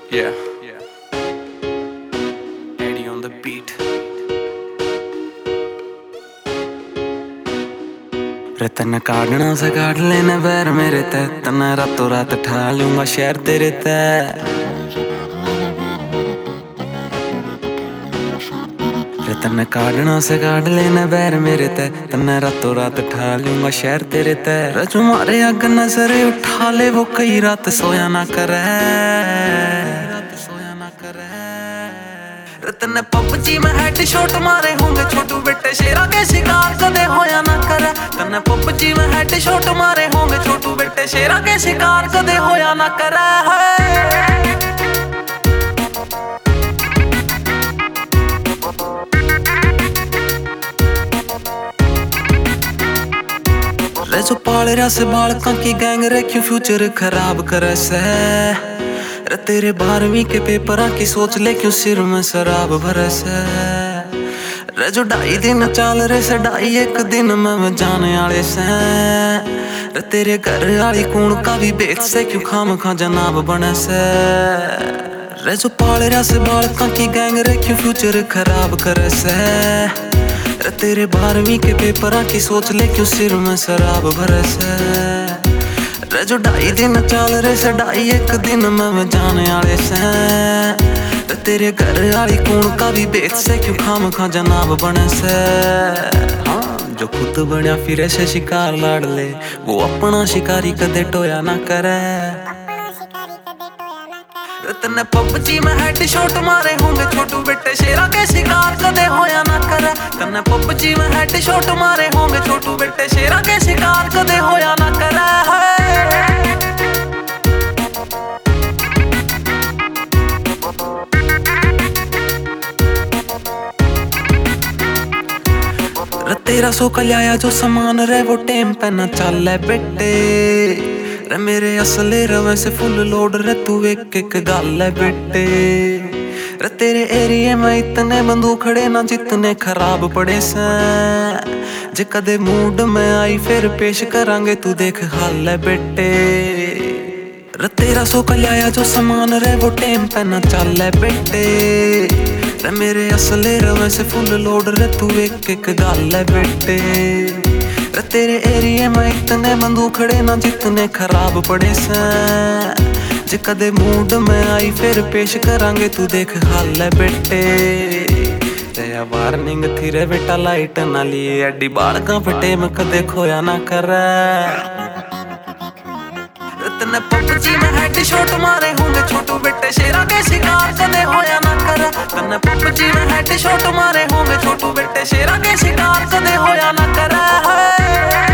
Yeah. Eddie on the beat. रतन काटना से काट लेने पैर मेरे तय तन रातों रात ठा लूंगा शहर तेरे तय। रतन काटना से काट लेने पैर मेरे तय तन रातों रात ठा लूंगा शहर तेरे तय। रजू मारे अग नजर उठा ले वो कई रात सोया ना करे। रतन पबजी में हेडशॉट मारे होंगे छोटू बेटे शेरा के शिकार कदे होया ना करे। तने पबजी में हेडशॉट मारे होंगे छोटू बेटे शेरा के शिकार कदे होया ना करे। रे जो पाल रहा से बालका की गैंग रे क्यों फ्यूचर खराब करे से। रे तेरे 12वीं के पेपरा की सोच ले क्यों सिर में शराब भरे से। रे जो 2.5 दिन चाल रे से 2.5 दिन में जाने आले से। रे तेरे घर वाली कूण का भी बेच से क्यों खाम खा जनाब बने से। रे जो पाल रहा से बालका की गैंग रे क्यों फ्यूचर खराब करे से। रे तेरे 12वीं के पेपरा की सोच ले क्यों सिर में शराब भरे से। रे जो 2.5 दिन चाल रे से 2.5 दिन में जाने आले से। रे तेरे घर वाली कूण का भी बेच से क्यों खाम खा जनाब बने से। हाँ जो खुद बना फिरे से शिकार लाड़ ले वो अपना शिकारी कदे टोया ना करे। तने पबजी में हेडशॉट मारे होंगे छोटू बेटे शेरा के शिकार कदे होया ना करे। तने पबजी में हेडशॉट मारे होंगे छोटू बेटे शेरा के शिकार कदे होया ना करे। तेरा सो कल्याया जो समान रे वो टेम पे न चल बेटे। रे मेरे असले रवे से फुल लोड रे तू एक एक गाल है बेटे। रे तेरे एरिया में इतने बंदूक खड़े ना जितने खराब पड़े से। जे कदे मूड में आई फिर पेश करांगे तू देख हाल है बेटे। रे तेरा सो कल्याया जो समान रे वो टेम पे न चल है बेटे। रे मेरे असले रवे से फुल लोड रे तू एक एक गाल है बेटे। रे तेरे एरिया में इतने बंदूक खड़े ना जितने खराब पड़े से। जे कदे मूड में आई फिर पेश करांगे तू देख हाल है बेटे। तेरा वार्निंग थी रे बेटा लाइट ना लिए अड्डी बालका फटे में कदे खोया ना करे। तने पबजी में हेडशॉट मारे होंगे छोटू बेटे शेरा के शिकार कदे होया ना करे। तने पबजी में हेडशॉट मारे होंगे छोटू बेटे शेरा के शिकार कदे होया ना करे।